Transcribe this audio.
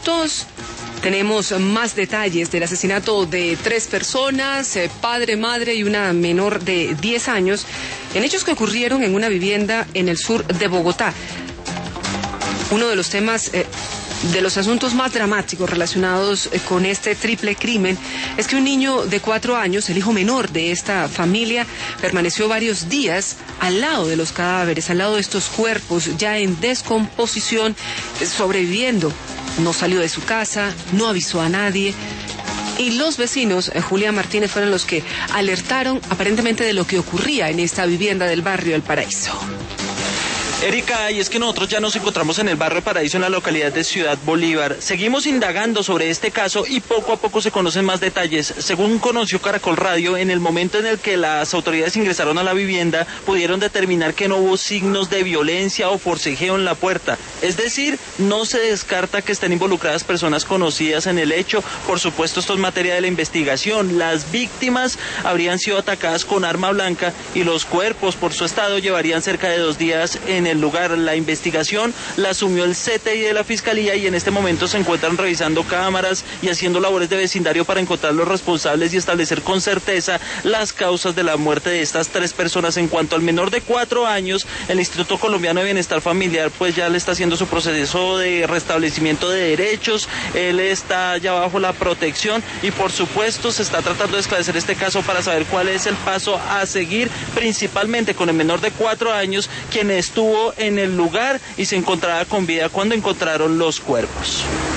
minutos tenemos más detalles del asesinato de 3 personas, padre, madre y una menor de 10 años, en hechos que ocurrieron en una vivienda en el sur de Bogotá. Uno de los temas, de los asuntos más dramáticos relacionados con este triple crimen es que un niño de 4 años, el hijo menor de esta familia, permaneció varios días al lado de los cadáveres, al lado de estos cuerpos ya en descomposición, sobreviviendo. No salió de su casa, no avisó a nadie. Y los vecinos, Julián Martínez, fueron los que alertaron aparentemente de lo que ocurría en esta vivienda del barrio El Paraíso. Erika, y es que nosotros ya nos encontramos en el barrio Paraíso, en la localidad de Ciudad Bolívar. Seguimos indagando sobre este caso y poco a poco se conocen más detalles. Según conoció Caracol Radio, en el momento en el que las autoridades ingresaron a la vivienda, pudieron determinar que no hubo signos de violencia o forcejeo en la puerta. Es decir, no se descarta que estén involucradas personas conocidas en el hecho. Por supuesto, esto es materia de la investigación. Las víctimas habrían sido atacadas con arma blanca y los cuerpos, por su estado, llevarían cerca de 2 días en el lugar. La investigación la asumió el CTI de la Fiscalía y en este momento se encuentran revisando cámaras y haciendo labores de vecindario para encontrar los responsables y establecer con certeza las causas de la muerte de estas 3 personas. En cuanto al menor de 4 años, el Instituto Colombiano de Bienestar Familiar pues ya le está haciendo su proceso de restablecimiento de derechos. Él está ya bajo la protección y por supuesto se está tratando de esclarecer este caso para saber cuál es el paso a seguir, principalmente con el menor de 4 años, quien estuvo en el lugar y se encontraba con vida cuando encontraron los cuerpos.